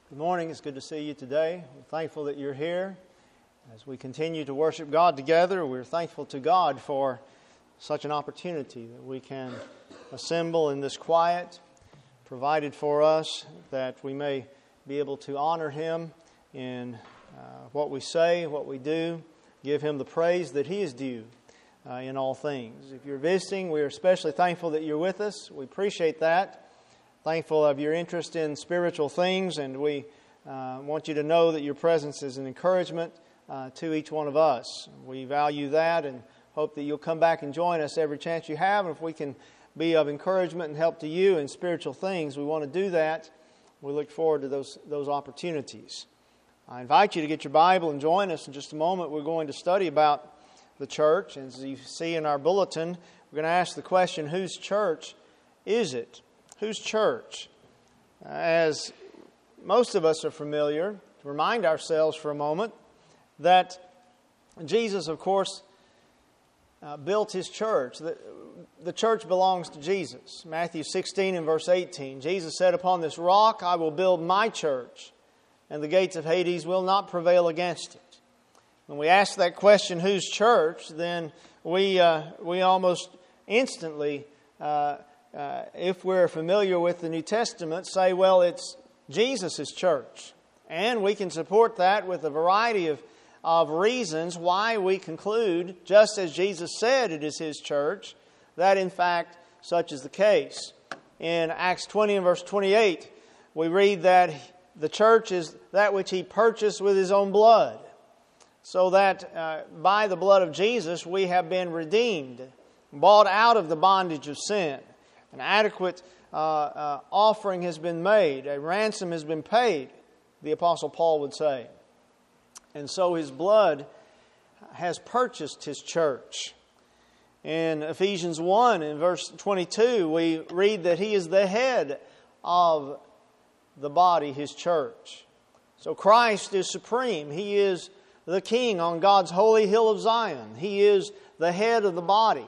Good morning. It's good to see you today. We're thankful that you're here. As we continue to worship God together, we're thankful to God for such an opportunity that we can assemble in this quiet provided for us, that we may be able to honor Him in what we say, what we do, give Him the praise that He is due in all things. If you're visiting, we're especially thankful that you're with us. We appreciate that. Thankful of your interest in spiritual things, and we want you to know that your presence is an encouragement to each one of us. We value that and hope that you'll come back and join us every chance you have. And if we can be of encouragement and help to you in spiritual things, we want to do that. We look forward to those opportunities. I invite you to get your Bible and join us in just a moment. We're going to study about the church. And as you see in our bulletin, we're going to ask the question, whose church is it? Whose church? As most of us are familiar, to remind ourselves for a moment that Jesus, of course, built His church. The church belongs to Jesus. Matthew 16 and verse 18. Jesus said, "Upon this rock I will build my church, and the gates of Hades will not prevail against it." When we ask that question, whose church, then we almost instantly if we're familiar with the New Testament, say, well, it's Jesus' church. And we can support that with a variety of reasons why we conclude, just as Jesus said it is His church, that in fact such is the case. In Acts 20 and verse 28, we read that the church is that which He purchased with His own blood. So that by the blood of Jesus we have been redeemed, bought out of the bondage of sin. An adequate offering has been made. A ransom has been paid, the Apostle Paul would say. And so His blood has purchased His church. In Ephesians 1 in verse 22, we read that He is the head of the body, His church. So Christ is supreme. He is the King on God's holy hill of Zion. He is the head of the body.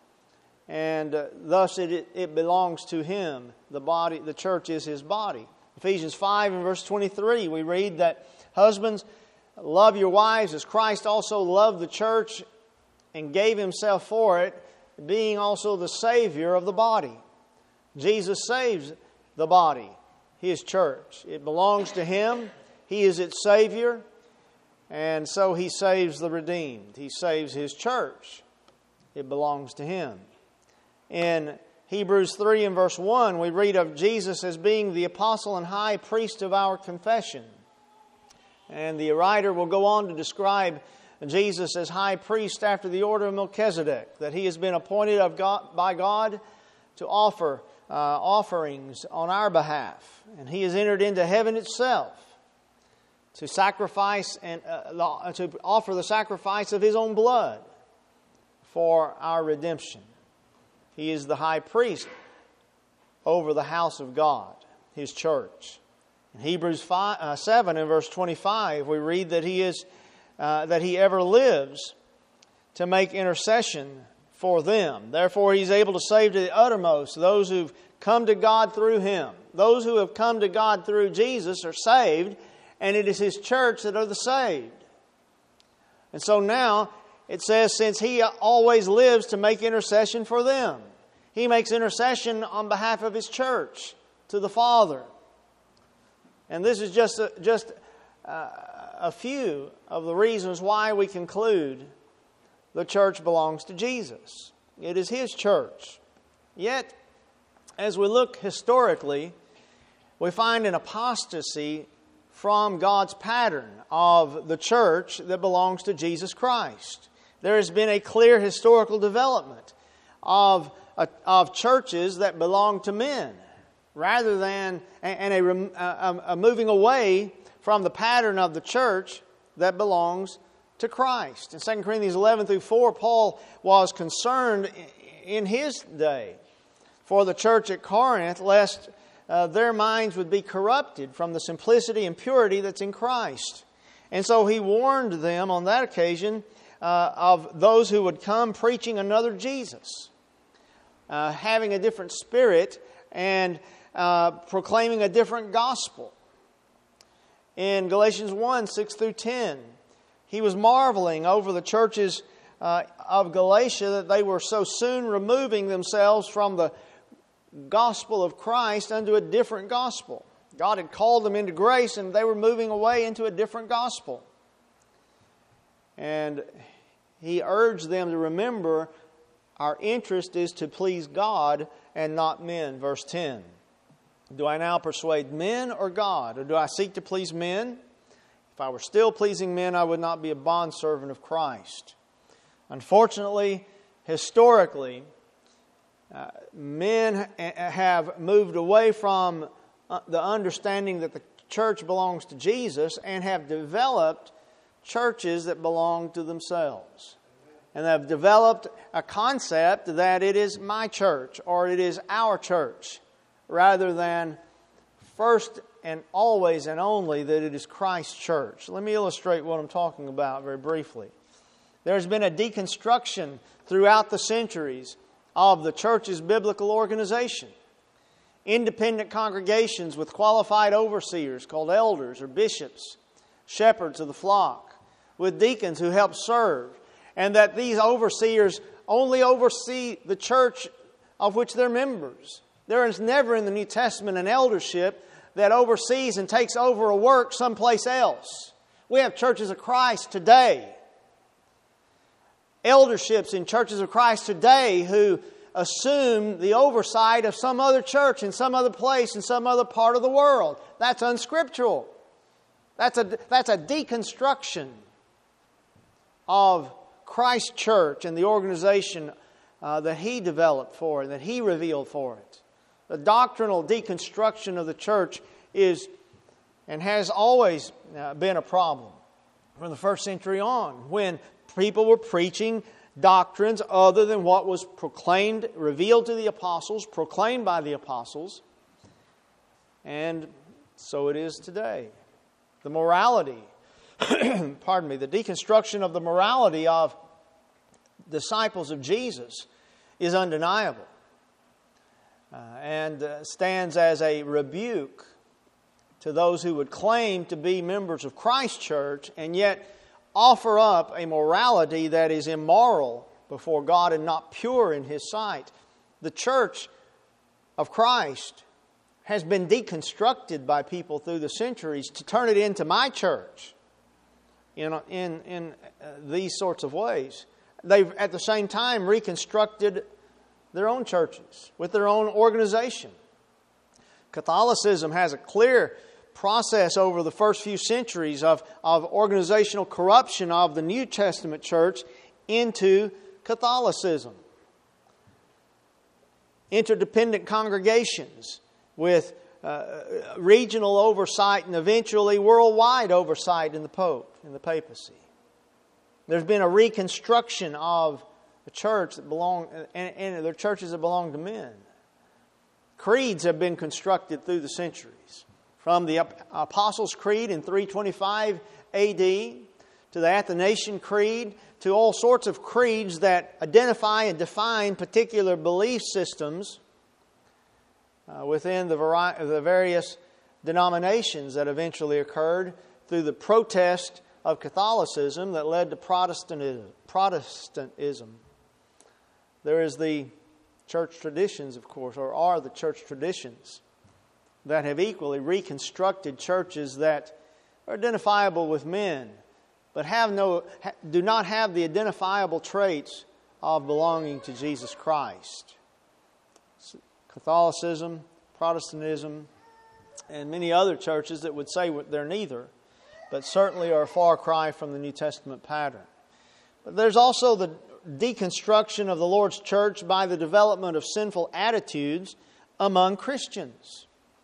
And thus it belongs to Him. The church is His body. Ephesians 5 and verse 23, we read that husbands, love your wives as Christ also loved the church and gave Himself for it, being also the Savior of the body. Jesus saves the body, His church. It belongs to Him. He is its Savior. And so He saves the redeemed. He saves His church. It belongs to Him. In Hebrews 3 and verse 1, we read of Jesus as being the apostle and high priest of our confession. And the writer will go on to describe Jesus as high priest after the order of Melchizedek, that He has been appointed by God to offer offerings on our behalf. And He has entered into heaven itself to sacrifice and to offer the sacrifice of His own blood for our redemption. He is the high priest over the house of God, His church. In Hebrews 7 and verse 25, we read that He ever lives to make intercession for them. Therefore, He's able to save to the uttermost those who've come to God through Him. Those who have come to God through Jesus are saved, and it is His church that are the saved. And so now, it says, since He always lives to make intercession for them. He makes intercession on behalf of His church to the Father. And this is just a few of the reasons why we conclude the church belongs to Jesus. It is His church. Yet, as we look historically, we find an apostasy from God's pattern of the church that belongs to Jesus Christ. There has been a clear historical development of churches that belong to men, rather than a moving away from the pattern of the church that belongs to Christ. In 2 Corinthians 11 through 4, Paul was concerned in his day for the church at Corinth, lest their minds would be corrupted from the simplicity and purity that's in Christ. And so he warned them on that occasion of those who would come preaching another Jesus, having a different spirit and proclaiming a different gospel. in Galatians 1, 6 through 10. He was marveling over the churches of Galatia that they were so soon removing themselves from the gospel of Christ unto a different gospel. God had called them into grace and they were moving away into a different gospel. And he urged them to remember our interest is to please God and not men. Verse 10. Do I now persuade men or God? Or do I seek to please men? If I were still pleasing men, I would not be a bondservant of Christ. Unfortunately, historically, men have moved away from the understanding that the church belongs to Jesus and have developed churches that belong to themselves. And have developed a concept that it is my church or it is our church, rather than first and always and only that it is Christ's church. Let me illustrate what I'm talking about very briefly. There's been a deconstruction throughout the centuries of the church's biblical organization. Independent congregations with qualified overseers called elders or bishops, shepherds of the flock, with deacons who help serve, and that these overseers only oversee the church of which they're members. There is never in the New Testament an eldership that oversees and takes over a work someplace else. We have churches of Christ today, elderships in churches of Christ today who assume the oversight of some other church in some other place in some other part of the world. That's unscriptural. That's a deconstruction of Christ's church and the organization that He developed for it, that He revealed for it. The doctrinal deconstruction of the church is and has always been a problem from the first century on, when people were preaching doctrines other than what was proclaimed, revealed to the apostles, proclaimed by the apostles. And so it is today. The morality, the deconstruction of the morality of disciples of Jesus is undeniable. And stands as a rebuke to those who would claim to be members of Christ's church and yet offer up a morality that is immoral before God and not pure in His sight. The church of Christ has been deconstructed by people through the centuries to turn it into my church in these sorts of ways. They've at the same time reconstructed their own churches with their own organization. Catholicism has a clear process over the first few centuries of organizational corruption of the New Testament church into Catholicism. Interdependent congregations with regional oversight and eventually worldwide oversight in the Pope, in the papacy. There's been a reconstruction of the church that belong, and the churches that belong to men. Creeds have been constructed through the centuries. From the Apostles' Creed in 325 A.D. to the Athanasian Creed to all sorts of creeds that identify and define particular belief systems within the various denominations that eventually occurred through the protest of Catholicism that led to Protestantism. There is the church traditions, of course, or are the church traditions that have equally reconstructed churches that are identifiable with men, but do not have the identifiable traits of belonging to Jesus Christ. Catholicism, Protestantism, and many other churches that would say they're neither, but certainly are a far cry from the New Testament pattern. But there's also the deconstruction of the Lord's church by the development of sinful attitudes among Christians.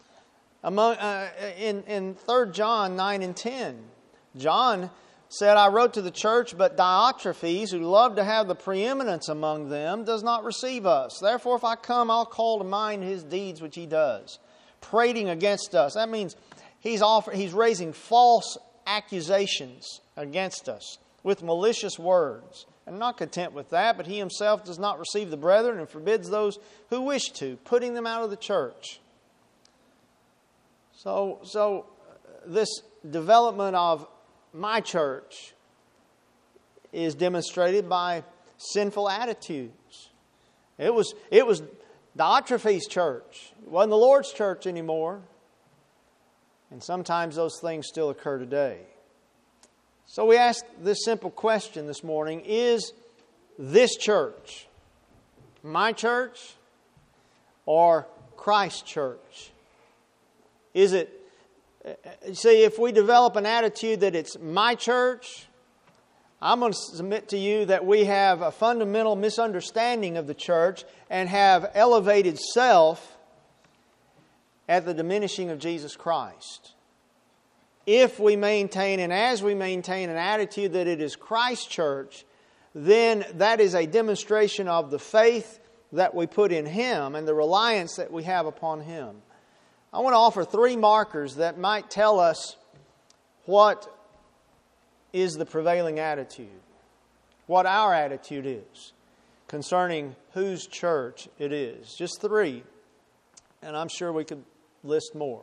In 3 John 9 and 10, John said, I wrote to the church, but Diotrephes, who loved to have the preeminence among them, does not receive us. Therefore, if I come, I'll call to mind his deeds which he does, prating against us. That means he's raising false accusations against us with malicious words. And not content with that, but he himself does not receive the brethren and forbids those who wish to, putting them out of the church. So this development of my church is demonstrated by sinful attitudes. It was Diotrephes' church. It wasn't the Lord's church anymore. And sometimes those things still occur today. So we ask this simple question this morning: is this church my church or Christ's church? Is it, see, if we develop an attitude that it's my church, I'm going to submit to you that we have a fundamental misunderstanding of the church and have elevated self at the diminishing of Jesus Christ. If we maintain, and as we maintain, an attitude that it is Christ's church, then that is a demonstration of the faith that we put in Him and the reliance that we have upon Him. I want to offer 3 markers that might tell us what is the prevailing attitude, what our attitude is concerning whose church it is. Just 3, and I'm sure we could list more.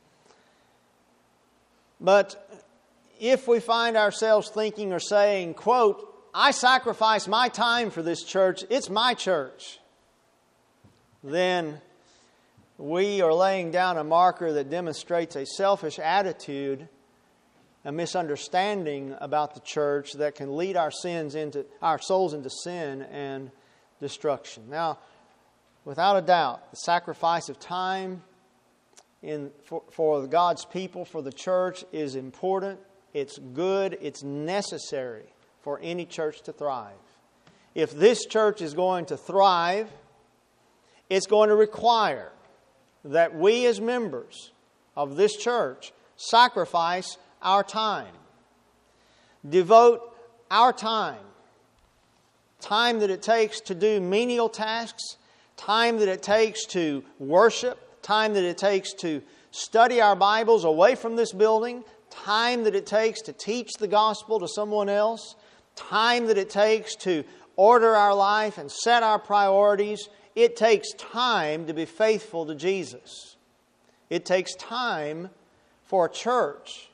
But if we find ourselves thinking or saying, quote, I sacrifice my time for this church, it's my church, then we are laying down a marker that demonstrates a selfish attitude, a misunderstanding about the church that can lead our souls into sin and destruction. Now, without a doubt, the sacrifice of time for God's people, for the church, is important. It's good. It's necessary for any church to thrive. If this church is going to thrive, it's going to require that we as members of this church sacrifice our time. Devote our time. Time that it takes to do menial tasks. Time that it takes to worship. Time that it takes to study our Bibles away from this building. Time that it takes to teach the gospel to someone else. Time that it takes to order our life and set our priorities. It takes time to be faithful to Jesus. It takes time for a church.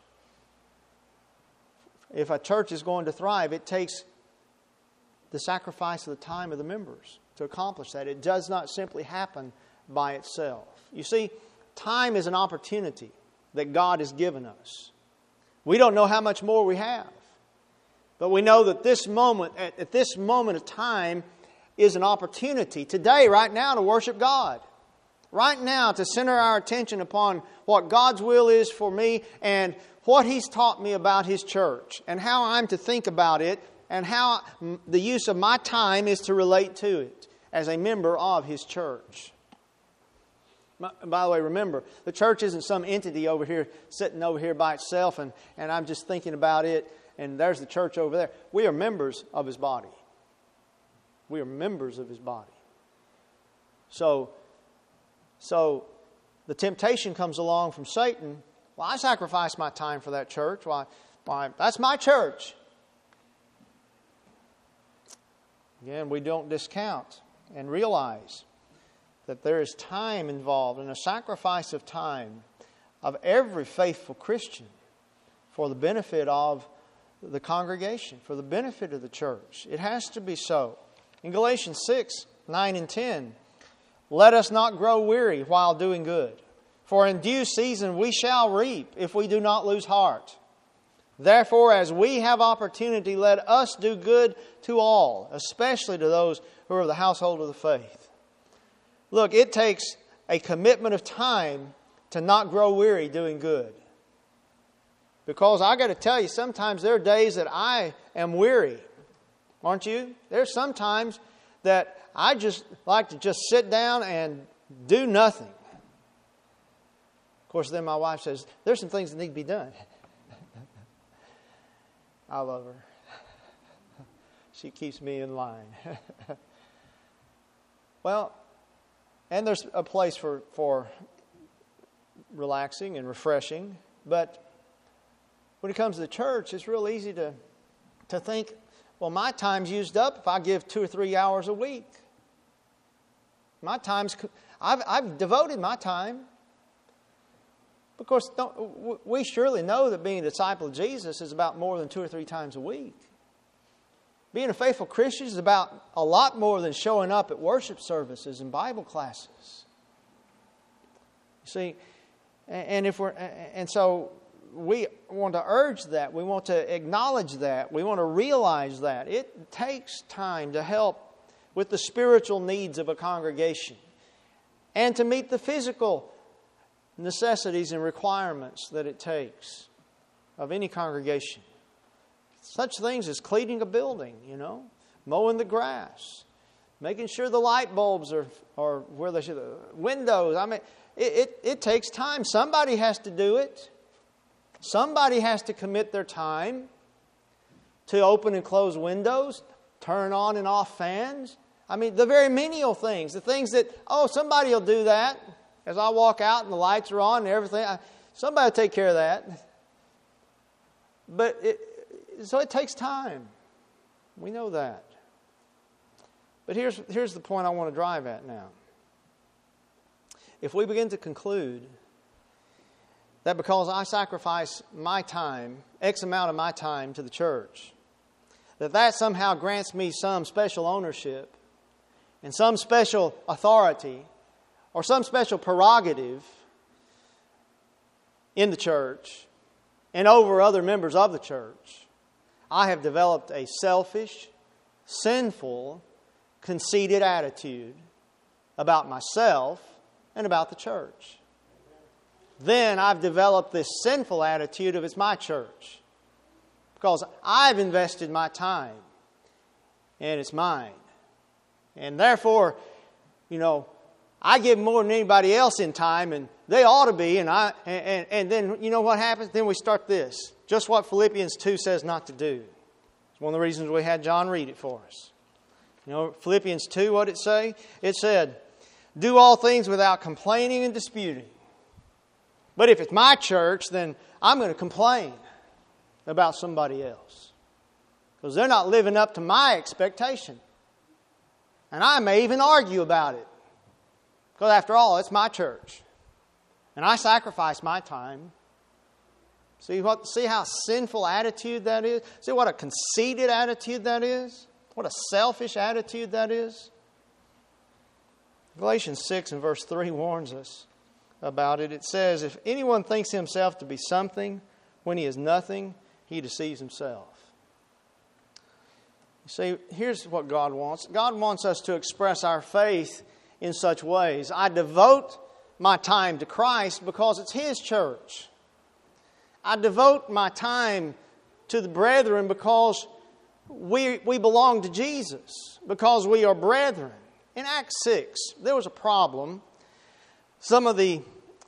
If a church is going to thrive, it takes the sacrifice of the time of the members to accomplish that. It does not simply happen by itself. You see, time is an opportunity that God has given us. We don't know how much more we have. But we know that this moment, at this moment of time, is an opportunity today, right now, to worship God. Right now, to center our attention upon what God's will is for me and what He's taught me about His church and how I'm to think about it and how the use of my time is to relate to it as a member of His church. By the way, remember, the church isn't some entity over here, sitting over here by itself and I'm just thinking about it and there's the church over there. We are members of His body. We are members of His body. So the temptation comes along from Satan. Well, I sacrifice my time for that church. Why, that's my church. Again, we don't discount and realize that there is time involved and a sacrifice of time of every faithful Christian for the benefit of the congregation, for the benefit of the church. It has to be so. In Galatians 6, 9 and 10, let us not grow weary while doing good, for in due season we shall reap if we do not lose heart. Therefore, as we have opportunity, let us do good to all, especially to those who are of the household of the faith. Look, it takes a commitment of time to not grow weary doing good. Because I got to tell you, sometimes there are days that I am weary. Aren't you? There's sometimes that I just like to just sit down and do nothing. Of course, then my wife says, there's some things that need to be done. I love her. She keeps me in line. Well, and there's a place for relaxing and refreshing. But when it comes to the church, it's real easy to think, well, my time's used up if I give 2 or 3 hours a week. I've devoted my time. Of course, we surely know that being a disciple of Jesus is about more than 2 or 3 times a week. Being a faithful Christian is about a lot more than showing up at worship services and Bible classes. You see, and so we want to urge that. We want to acknowledge that. We want to realize that. It takes time to help with the spiritual needs of a congregation and to meet the physical necessities and requirements that it takes of any congregation. Such things as cleaning a building, mowing the grass, making sure the light bulbs are where they should, windows. I mean, it takes time. Somebody has to do it. Somebody has to commit their time to open and close windows, turn on and off fans. I mean, the very menial things, the things that, somebody will do that. As I walk out and the lights are on and everything, somebody will take care of that. So it takes time. We know that. But here's the point I want to drive at now. If we begin to conclude that because I sacrifice my time, X amount of my time to the church, that somehow grants me some special ownership and some special authority or some special prerogative in the church and over other members of the church, I have developed a selfish, sinful, conceited attitude about myself and about the church. Then I've developed this sinful attitude of it's my church because I've invested my time and it's mine. And therefore, I give more than anybody else in time, and they ought to be. And then you know what happens? Then we start this. Just what Philippians 2 says not to do. It's one of the reasons we had John read it for us. Philippians 2, what did it say? It said, do all things without complaining and disputing. But if it's my church, then I'm going to complain about somebody else. Because they're not living up to my expectation. And I may even argue about it. Because after all, it's my church. And I sacrifice my time. See how sinful attitude that is? See what a conceited attitude that is? What a selfish attitude that is? Galatians 6 and verse 3 warns us about it. It says, if anyone thinks himself to be something when he is nothing, he deceives himself. You see, here's what God wants. God wants us to express our faith in such ways. I devote my time to Christ because it's His church. I devote my time to the brethren because we belong to Jesus, because we are brethren. In Acts 6, there was a problem. Some of the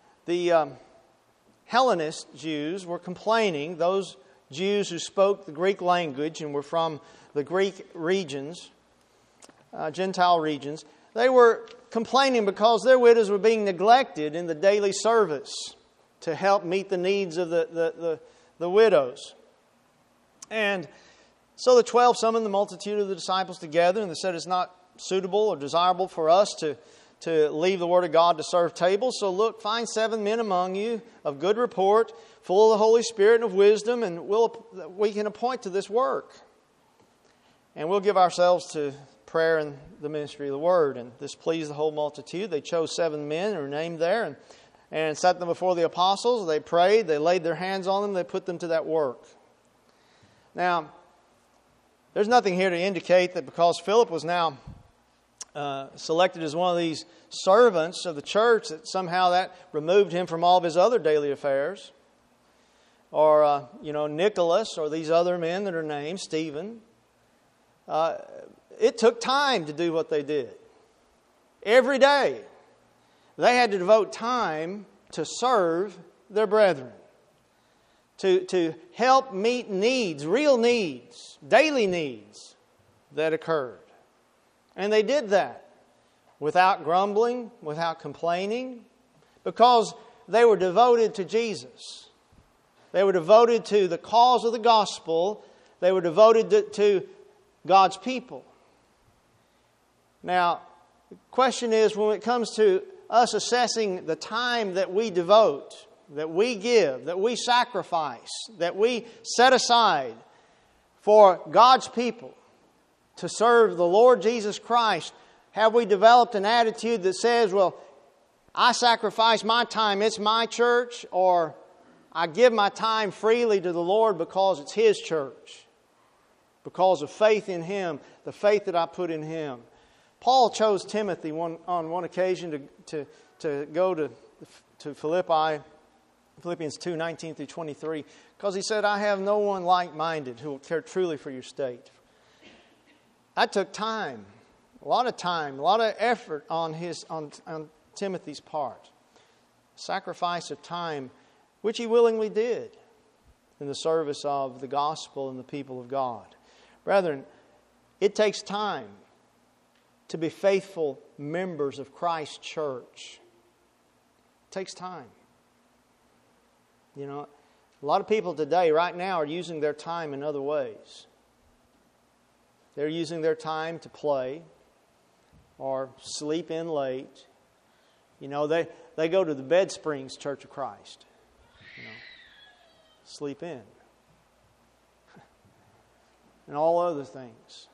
Hellenist Jews were complaining, those Jews who spoke the Greek language and were from the Greek regions, Gentile regions, they were complaining because their widows were being neglected in the daily service to help meet the needs of the widows. And so the 12 summoned the multitude of the disciples together, and they said it's not suitable or desirable for us to leave the Word of God to serve tables. So look, find 7 men among you of good report, full of the Holy Spirit and of wisdom, and we can appoint to this work. And we'll give ourselves to prayer and the ministry of the Word. And this pleased the whole multitude. They chose 7 men who were named there and set them before the apostles. They prayed, they laid their hands on them, they put them to that work. Now, there's nothing here to indicate that because Philip was now selected as one of these servants of the church, that somehow that removed him from all of his other daily affairs. Or, Nicholas or these other men that are named, Stephen. It took time to do what they did. Every day, they had to devote time to serve their brethren. To help meet needs, real needs, daily needs that occurred. And they did that without grumbling, without complaining, because they were devoted to Jesus. They were devoted to the cause of the gospel. They were devoted to God's people. Now, the question is, when it comes to us assessing the time that we devote that we give, that we sacrifice, that we set aside for God's people to serve the Lord Jesus Christ, have we developed an attitude that says, well, I sacrifice my time, it's my church, or I give my time freely to the Lord because it's His church, because of faith in Him, the faith that I put in Him. Paul chose Timothy on one occasion to go to Philippi, Philippians 2, 19 through 23, because he said, I have no one like-minded who will care truly for your state. That took time, a lot of effort on Timothy's part. Sacrifice of time, which he willingly did in the service of the gospel and the people of God. Brethren, it takes time to be faithful members of Christ's church. It takes time. You know, a lot of people today, right now, are using their time in other ways. They're using their time to play or sleep in late. You know, they go to the Bed Springs Church of Christ. You know, sleep in. And all other things.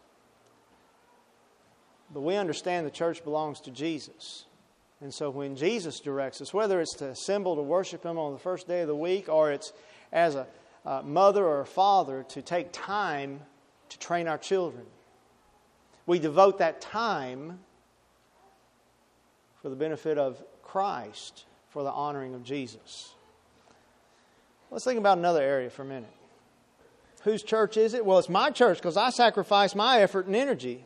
But we understand the church belongs to Jesus. And so when Jesus directs us, whether it's to assemble to worship Him on the first day of the week, or it's as a mother or a father to take time to train our children, we devote that time for the benefit of Christ, for the honoring of Jesus. Let's think about another area for a minute. Whose church is it? Well, it's my church because I sacrifice my effort and energy.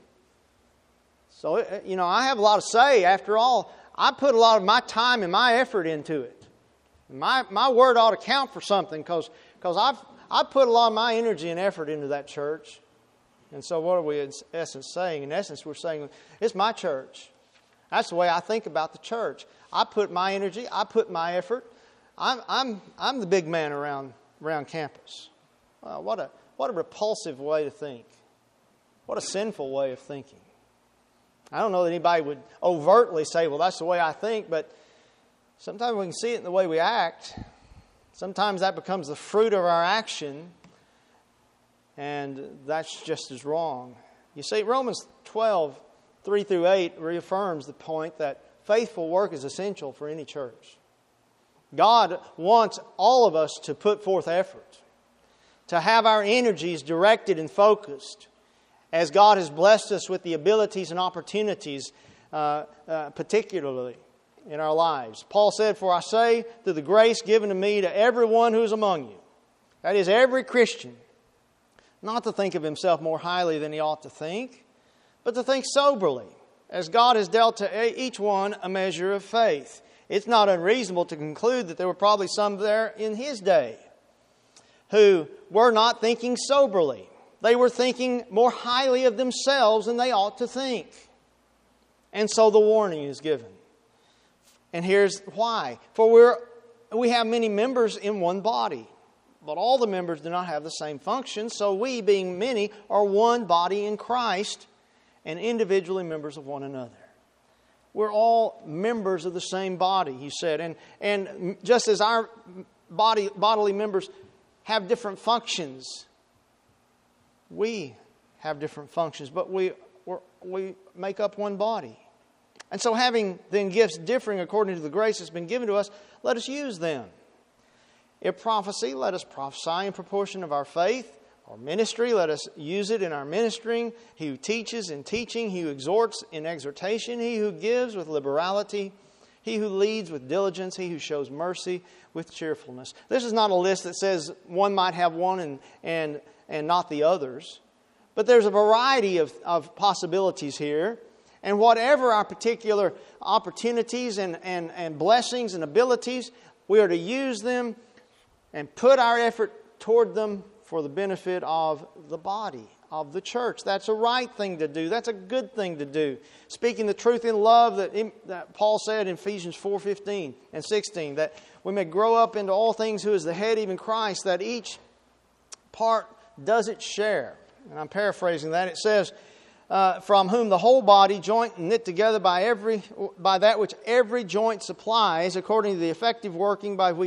So, you know, I have a lot to say. After all, I put a lot of my time and my effort into it. My word ought to count for something because I've put a lot of my energy and effort into that church. And so what are we in essence saying? In essence, we're saying, it's my church. That's the way I think about the church. I put my energy, I put my effort. I'm the big man around campus. Well, what a repulsive way to think. What a sinful way of thinking. I don't know that anybody would overtly say, well, that's the way I think, but sometimes we can see it in the way we act. Sometimes that becomes the fruit of our action, and that's just as wrong. You see, Romans 12, 3 through 8 reaffirms the point that faithful work is essential for any church. God wants all of us to put forth effort, to have our energies directed and focused, as God has blessed us with the abilities and opportunities, particularly in our lives. Paul said, for I say, through the grace given to me, to everyone who is among you, that is, every Christian, not to think of himself more highly than he ought to think, but to think soberly, as God has dealt to each one a measure of faith. It's not unreasonable to conclude that there were probably some there in his day who were not thinking soberly. They were thinking more highly of themselves than they ought to think. And so the warning is given. And here's why. For we have many members in one body, but all the members do not have the same function. So we, being many, are one body in Christ and individually members of one another. We're all members of the same body, he said. And just as our bodily members have different functions, we have different functions, but we make up one body. And so having then gifts differing according to the grace that's been given to us, let us use them. If prophecy, let us prophesy in proportion of our faith. Or ministry, let us use it in our ministering. He who teaches in teaching, he who exhorts in exhortation, he who gives with liberality, he who leads with diligence, he who shows mercy with cheerfulness. This is not a list that says one might have one and not the others. But there's a variety of possibilities here. And whatever our particular opportunities and blessings and abilities, we are to use them and put our effort toward them for the benefit of the body, of the church. That's a right thing to do. That's a good thing to do. Speaking the truth in love that Paul said in Ephesians 4:15 and 16, that we may grow up into all things who is the head, even Christ, that each part does its share. And I'm paraphrasing that. It says, from whom the whole body, joint and knit together by that which every joint supplies, according to the effective working by which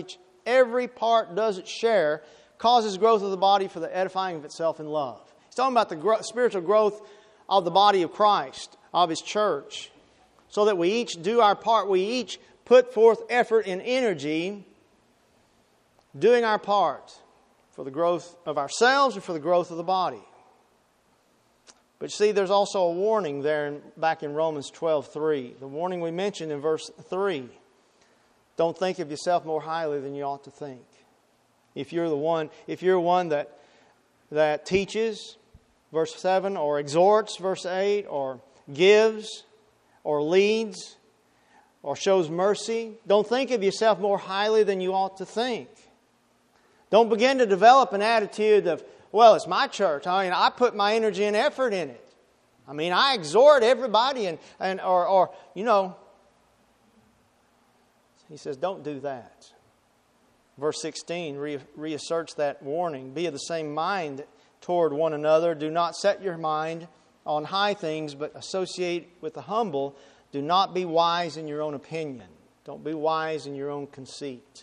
every part does its share, causes growth of the body for the edifying of itself in love. He's talking about the spiritual growth of the body of Christ, of His church, so that we each do our part. We each put forth effort and energy doing our part for the growth of ourselves and for the growth of the body. But see, there's also a warning there back in Romans 12:3. The warning we mentioned in verse 3. Don't think of yourself more highly than you ought to think. If you're one that teaches, verse 7, or exhorts, verse 8, or gives, or leads, or shows mercy, don't think of yourself more highly than you ought to think. Don't begin to develop an attitude of, well, it's my church. I mean, I put my energy and effort in it. I mean, I exhort everybody or he says, don't do that. Verse 16 reasserts that warning. Be of the same mind toward one another. Do not set your mind on high things, but associate with the humble. Do not be wise in your own opinion. Don't be wise in your own conceit.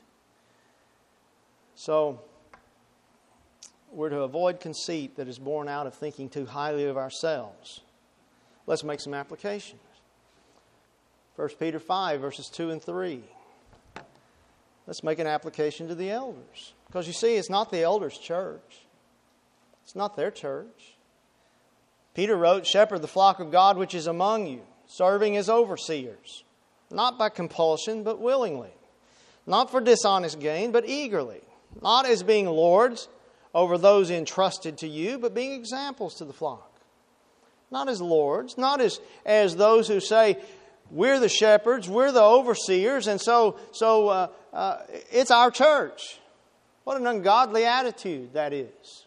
So, we're to avoid conceit that is born out of thinking too highly of ourselves. Let's make some applications. 1 Peter 5, verses 2 and 3. Let's make an application to the elders. Because you see, it's not the elders' church. It's not their church. Peter wrote, shepherd the flock of God which is among you, serving as overseers, not by compulsion, but willingly. Not for dishonest gain, but eagerly. Not as being lords over those entrusted to you, but being examples to the flock. Not as lords, not as those who say, we're the shepherds, we're the overseers, and so it's our church. What an ungodly attitude that is.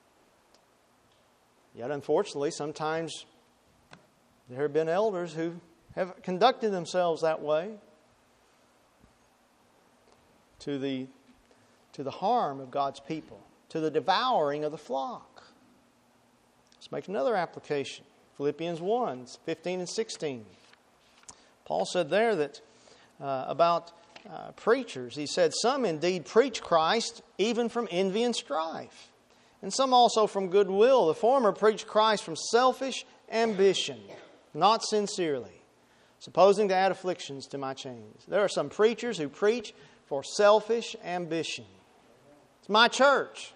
Yet unfortunately, sometimes there have been elders who have conducted themselves that way to the harm of God's people, to the devouring of the flock. Let's make another application. Philippians 1, 15 and 16. Paul said there that about preachers, he said, some indeed preach Christ even from envy and strife, and some also from goodwill. The former preach Christ from selfish ambition, not sincerely, supposing to add afflictions to my chains. There are some preachers who preach for selfish ambition. It's my church.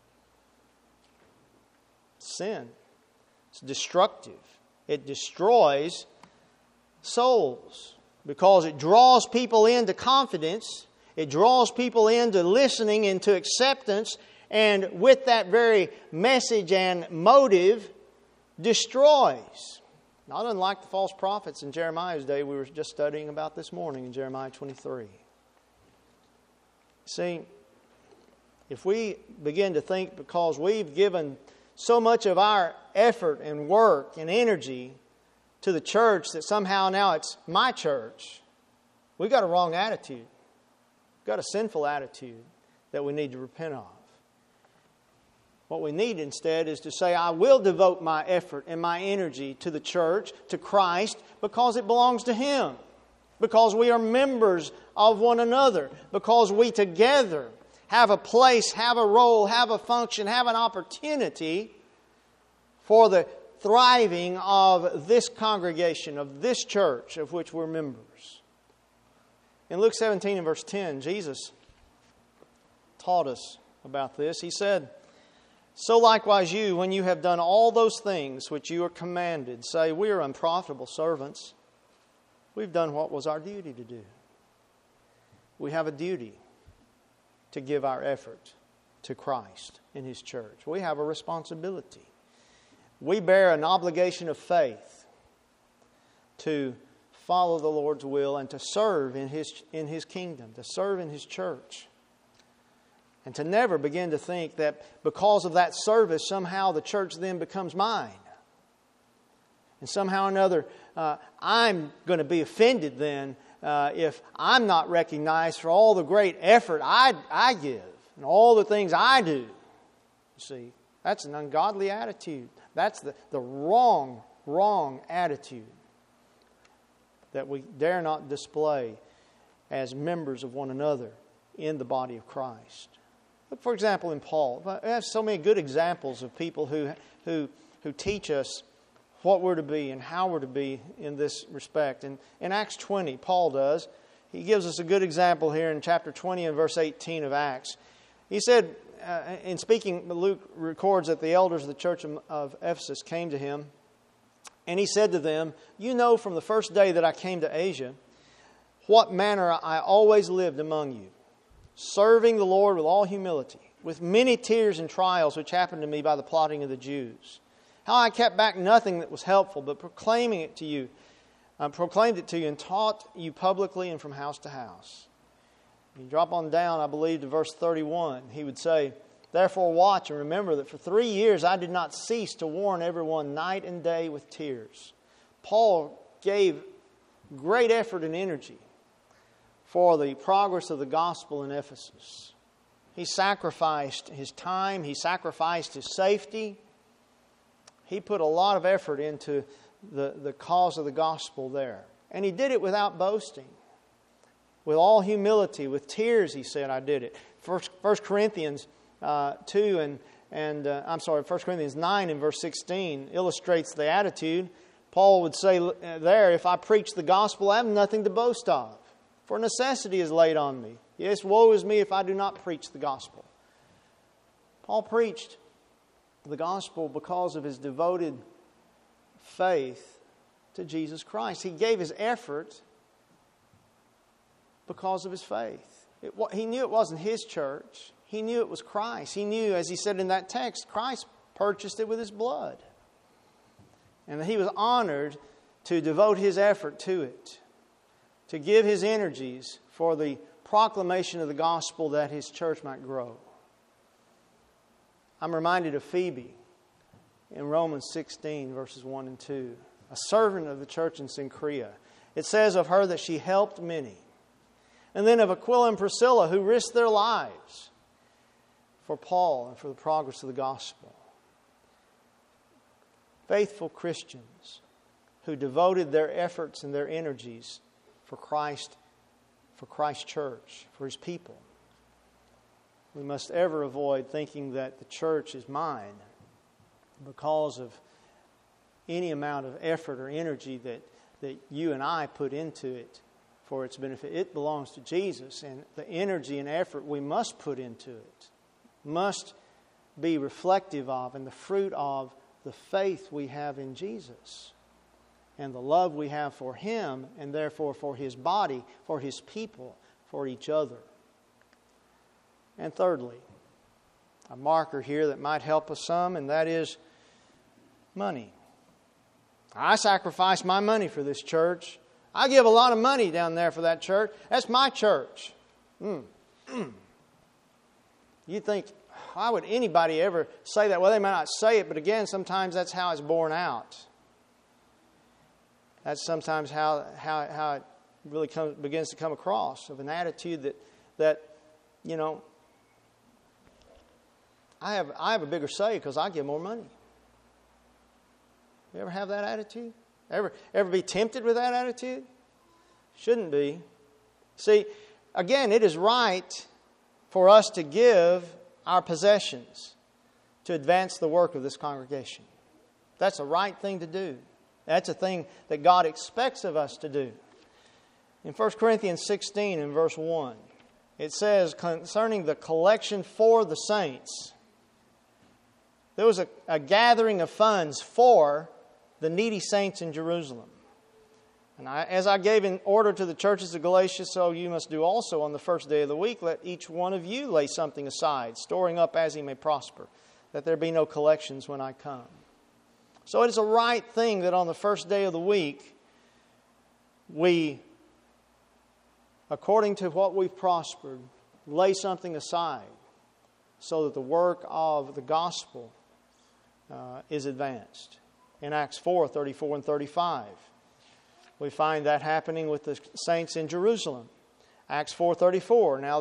It's sin. It's destructive. It destroys souls because it draws people into confidence. It draws people into listening, into acceptance, and with that very message and motive, destroys. Not unlike the false prophets in Jeremiah's day we were just studying about this morning in Jeremiah 23. See, if we begin to think because we've given so much of our effort and work and energy to the church that somehow now it's my church, we've got a wrong attitude. We've got a sinful attitude that we need to repent of. What we need instead is to say, I will devote my effort and my energy to the church, to Christ, because it belongs to Him. Because we are members of one another. Because we together have a place, have a role, have a function, have an opportunity for the thriving of this congregation, of this church of which we're members. In Luke 17 and verse 10, Jesus taught us about this. He said, so likewise you, when you have done all those things which you are commanded, say, we are unprofitable servants. We've done what was our duty to do. We have a duty to give our effort to Christ in His church. We have a responsibility. We bear an obligation of faith to follow the Lord's will and to serve in His kingdom, to serve in His church. And to never begin to think that because of that service, somehow the church then becomes mine. And somehow or another, I'm going to be offended then if I'm not recognized for all the great effort I give and all the things I do. You see, that's an ungodly attitude. That's the wrong attitude that we dare not display as members of one another in the body of Christ. Look, for example, in Paul. We have so many good examples of people who teach us what we're to be and how we're to be in this respect. And in Acts 20, Paul does. He gives us a good example here in chapter 20 and verse 18 of Acts. He said, in speaking, Luke records that the elders of the church of Ephesus came to him, and he said to them, "You know from the first day that I came to Asia, what manner I always lived among you, serving the Lord with all humility, with many tears and trials which happened to me by the plotting of the Jews. How I kept back nothing that was helpful, but proclaimed it to you and taught you publicly and from house to house." You drop on down, I believe, to verse 31. He would say, "Therefore watch and remember that for 3 years I did not cease to warn everyone night and day with tears." Paul gave great effort and energy for the progress of the gospel in Ephesus. He sacrificed his time. He sacrificed his safety. He put a lot of effort into the cause of the gospel there. And he did it without boasting. With all humility, with tears, he said, "I did it." 1 Corinthians 1 Corinthians 9 and verse 16 illustrates the attitude. Paul would say there, "If I preach the gospel, I have nothing to boast of, for necessity is laid on me. Yes, woe is me if I do not preach the gospel." Paul preached the gospel because of his devoted faith to Jesus Christ. He gave his effort because of his faith. He knew it wasn't his church. He knew it was Christ. He knew, as he said in that text, Christ purchased it with his blood. And that he was honored to devote his effort to it, to give his energies for the proclamation of the gospel that his church might grow. I'm reminded of Phoebe in Romans 16, verses 1 and 2, a servant of the church in Cenchrea. It says of her that she helped many. And then of Aquila and Priscilla, who risked their lives for Paul and for the progress of the gospel. Faithful Christians who devoted their efforts and their energies for Christ's church, for His people. We must ever avoid thinking that the church is mine because of any amount of effort or energy that you and I put into it for its benefit. It belongs to Jesus, and the energy and effort we must put into it must be reflective of and the fruit of the faith we have in Jesus and the love we have for Him and therefore for His body, for His people, for each other. And thirdly, a marker here that might help us some, and that is money. I sacrifice my money for this church. I give a lot of money down there for that church. That's my church. You think, why would anybody ever say that? Well, they might not say it, but again, sometimes that's how it's borne out. That's sometimes how it really begins to come across, of an attitude that you know, I have a bigger say because I give more money. You ever have that attitude? Ever be tempted with that attitude? Shouldn't be. See, again, it is right for us to give our possessions to advance the work of this congregation. That's a right thing to do. That's a thing that God expects of us to do. In 1 Corinthians 16 and verse 1, it says concerning the collection for the saints, there was a gathering of funds for the needy saints in Jerusalem. And as I gave in order to the churches of Galatia, so you must do also on the first day of the week. Let each one of you lay something aside, storing up as he may prosper, that there be no collections when I come. So it is a right thing that on the first day of the week, we, according to what we've prospered, lay something aside so that the work of the gospel is advanced. In Acts 4, 34 and 35, we find that happening with the saints in Jerusalem. Acts 4:34. Now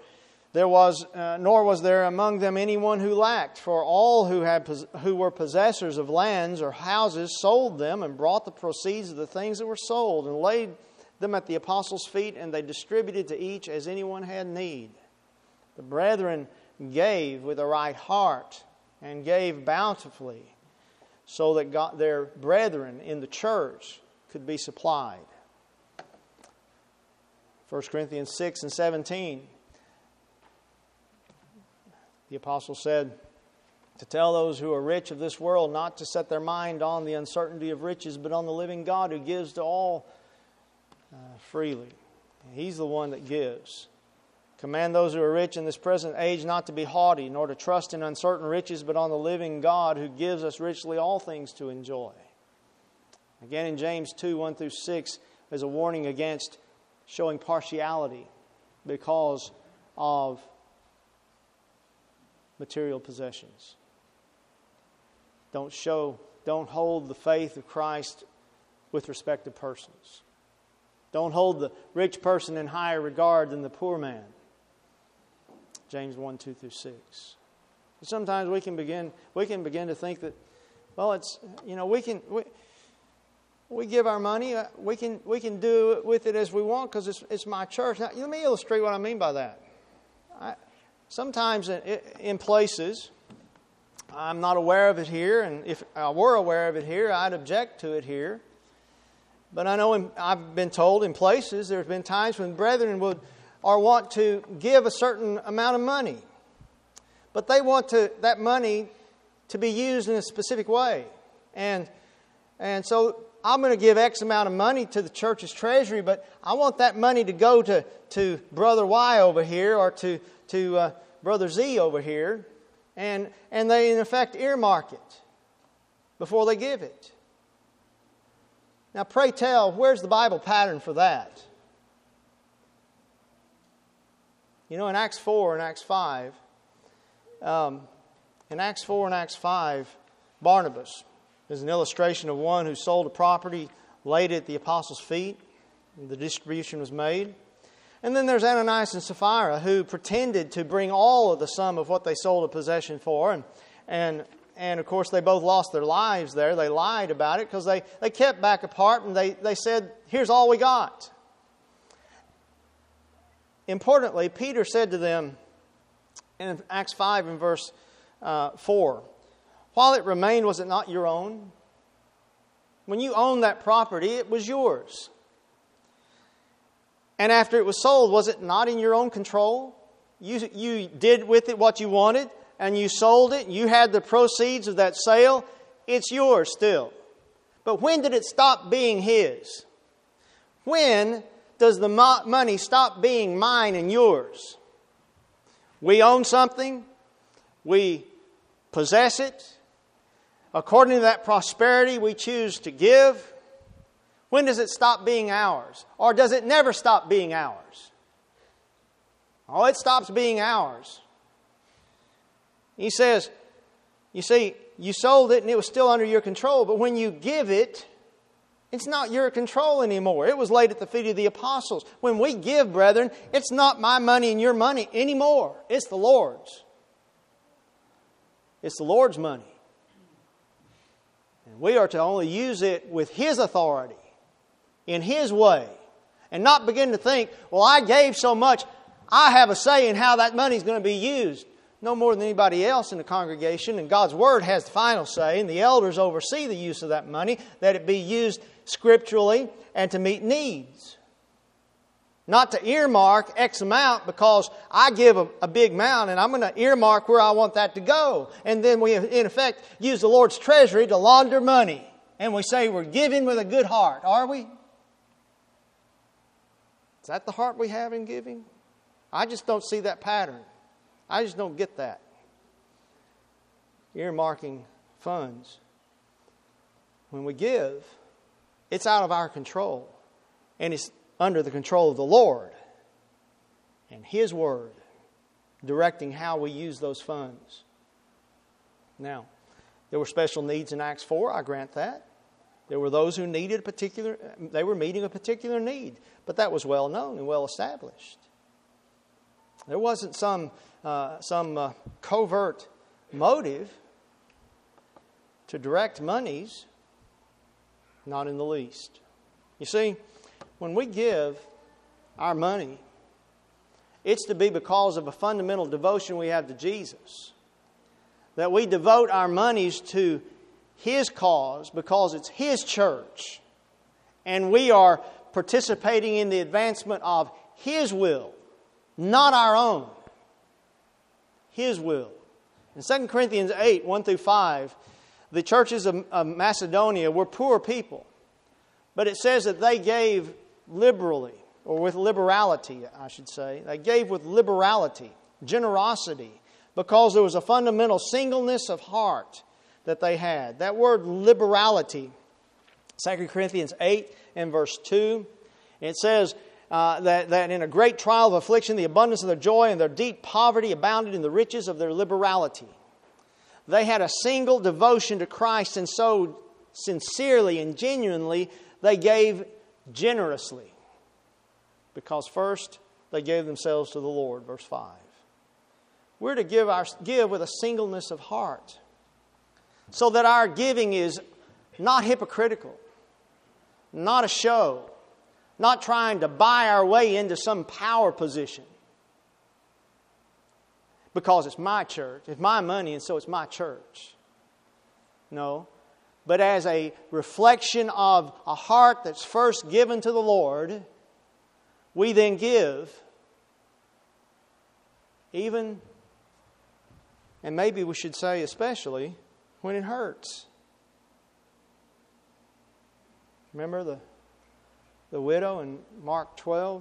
nor was there among them anyone who lacked, for all who were possessors of lands or houses sold them and brought the proceeds of the things that were sold and laid them at the apostles' feet, and they distributed to each as anyone had need. The brethren gave with a right heart and gave bountifully, so that their brethren in the church could be supplied. 1 Corinthians 6 and 17, the apostle said, to tell those who are rich of this world not to set their mind on the uncertainty of riches, but on the living God who gives to all freely. He's the one that gives. Command those who are rich in this present age not to be haughty, nor to trust in uncertain riches, but on the living God who gives us richly all things to enjoy. Again in James 2, 1 through 6, there's a warning against showing partiality because of material possessions. Don't hold the faith of Christ with respect to persons. Don't hold the rich person in higher regard than the poor man. James 1, 2 through 6. Sometimes we can begin to think that, well, it's, we give our money, we can do with it as we want because it's my church. Now, let me illustrate what I mean by that. Sometimes in places, I'm not aware of it here, and if I were aware of it here, I'd object to it here. But I know I've been told in places there's been times when brethren want to give a certain amount of money, but they want that money to be used in a specific way, and so I'm going to give X amount of money to the church's treasury, but I want that money to go to Brother Y over here or to Brother Z over here, and they in effect earmark it before they give it. Now, pray tell, where's the Bible pattern for that? In Acts 4 and Acts 5, Barnabas is an illustration of one who sold a property, laid it at the apostles' feet, and the distribution was made. And then there's Ananias and Sapphira, who pretended to bring all of the sum of what they sold a possession for. And of course, they both lost their lives there. They lied about it because they kept back apart and they said, here's all we got. Importantly, Peter said to them in Acts 5 and verse 4, while it remained, was it not your own? When you owned that property, it was yours. And after it was sold, was it not in your own control? You did with it what you wanted, and you sold it, and you had the proceeds of that sale. It's yours still. But when did it stop being his? When does the money stop being mine and yours? We own something. We possess it. According to that prosperity, we choose to give. When does it stop being ours? Or does it never stop being ours? Oh, it stops being ours. He says, you see, you sold it and it was still under your control, but when you give it, it's not your control anymore. It was laid at the feet of the apostles. When we give, brethren, it's not my money and your money anymore. It's the Lord's. It's the Lord's money. And we are to only use it with His authority, in His way, and not begin to think, well, I gave so much, I have a say in how that money is going to be used. No more than anybody else in the congregation, and God's Word has the final say, and the elders oversee the use of that money, that it be used scripturally and to meet needs. Not to earmark X amount because I give a big amount and I'm going to earmark where I want that to go. And then we, in effect, use the Lord's treasury to launder money. And we say we're giving with a good heart, are we? Is that the heart we have in giving? I just don't see that pattern. I just don't get that. Earmarking funds. When we give, it's out of our control. And it's under the control of the Lord and His Word directing how we use those funds. Now, there were special needs in Acts 4, I grant that. There were those who needed they were meeting a particular need, but that was well known and well established. There wasn't some covert motive to direct monies, not in the least. You see, When we give our money, it's to be because of a fundamental devotion we have to Jesus. That we devote our monies to His cause because it's His church. And we are participating in the advancement of His will, not our own. His will. In 2 Corinthians 8, 1 through 5, the churches of Macedonia were poor people. But it says that they gave liberally, or with liberality, I should say. They gave with liberality, generosity, because there was a fundamental singleness of heart that they had. That word liberality, 2 Corinthians 8 and verse 2, it says that in a great trial of affliction, the abundance of their joy and their deep poverty abounded in the riches of their liberality. They had a single devotion to Christ, and so sincerely and genuinely they gave generously. Because first, they gave themselves to the Lord, verse 5. We're to give with a singleness of heart, so that our giving is not hypocritical, not a show, not trying to buy our way into some power position. Because it's my church, it's my money, and so it's my church. No, but as a reflection of a heart that's first given to the Lord, we then give, even, and maybe we should say especially, when it hurts. Remember the widow in Mark 12?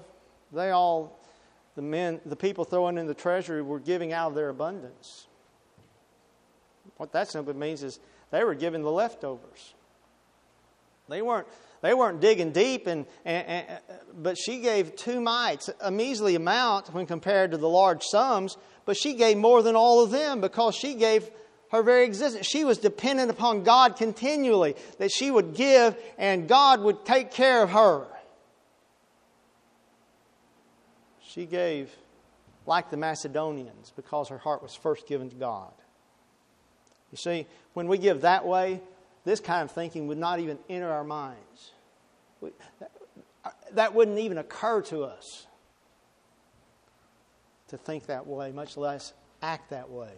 The people throwing in the treasury were giving out of their abundance. What that simply means is they were giving the leftovers. They weren't digging deep, but she gave 2 mites, a measly amount when compared to the large sums, but she gave more than all of them because she gave her very existence. She was dependent upon God continually, that she would give and God would take care of her. She gave like the Macedonians because her heart was first given to God. You see, when we give that way, this kind of thinking would not even enter our minds. That wouldn't even occur to us to think that way, much less act that way.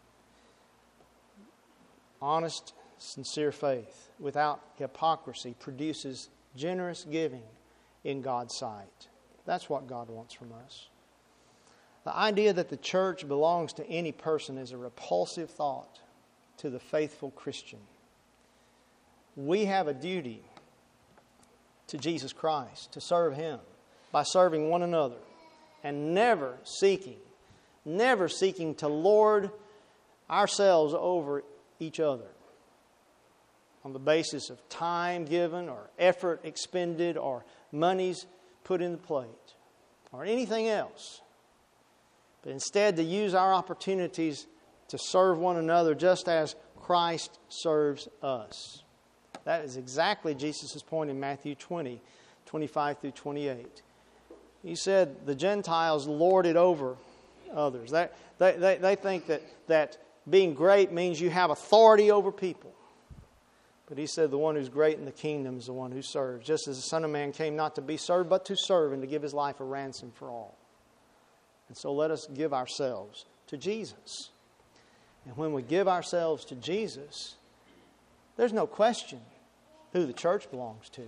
Honest, sincere faith without hypocrisy produces generous giving in God's sight. That's what God wants from us. The idea that the church belongs to any person is a repulsive thought to the faithful Christian. We have a duty to Jesus Christ, to serve Him by serving one another and never seeking to lord ourselves over each other on the basis of time given or effort expended or monies put in the plate or anything else. But instead to use our opportunities to serve one another just as Christ serves us. That is exactly Jesus' point in Matthew 20, 25 through 28. He said the Gentiles lord it over others. They think that being great means you have authority over people. But He said the one who's great in the kingdom is the one who serves. Just as the Son of Man came not to be served, but to serve and to give His life a ransom for all. And so let us give ourselves to Jesus. And when we give ourselves to Jesus, there's no question who the church belongs to.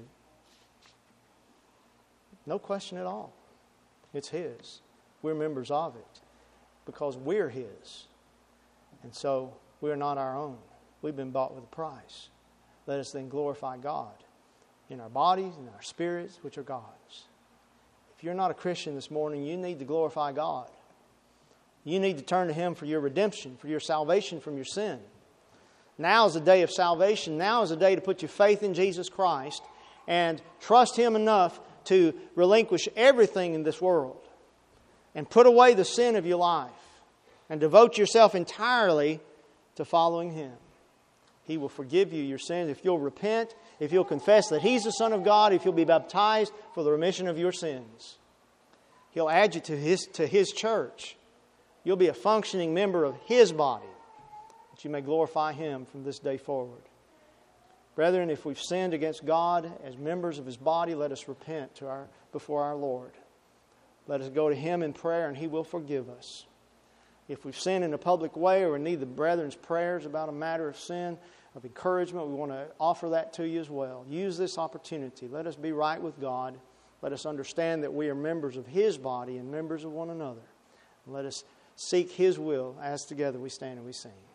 No question at all. It's His. We're members of it because we're His. And so we're not our own. We've been bought with a price. Let us then glorify God in our bodies and our spirits, which are God's. If you're not a Christian this morning, you need to glorify God. You need to turn to Him for your redemption, for your salvation from your sin. Now is the day of salvation. Now is the day to put your faith in Jesus Christ and trust Him enough to relinquish everything in this world and put away the sin of your life and devote yourself entirely to following Him. He will forgive you your sins if you'll repent, if you'll confess that He's the Son of God, if you'll be baptized for the remission of your sins. He'll add you to His church. You'll be a functioning member of His body, that you may glorify Him from this day forward. Brethren, if we've sinned against God as members of His body, let us repent before our Lord. Let us go to Him in prayer, and He will forgive us. If we've sinned in a public way or need the brethren's prayers about a matter of sin, of encouragement, we want to offer that to you as well. Use this opportunity. Let us be right with God. Let us understand that we are members of His body and members of one another. Let us seek His will as together we stand and we sing.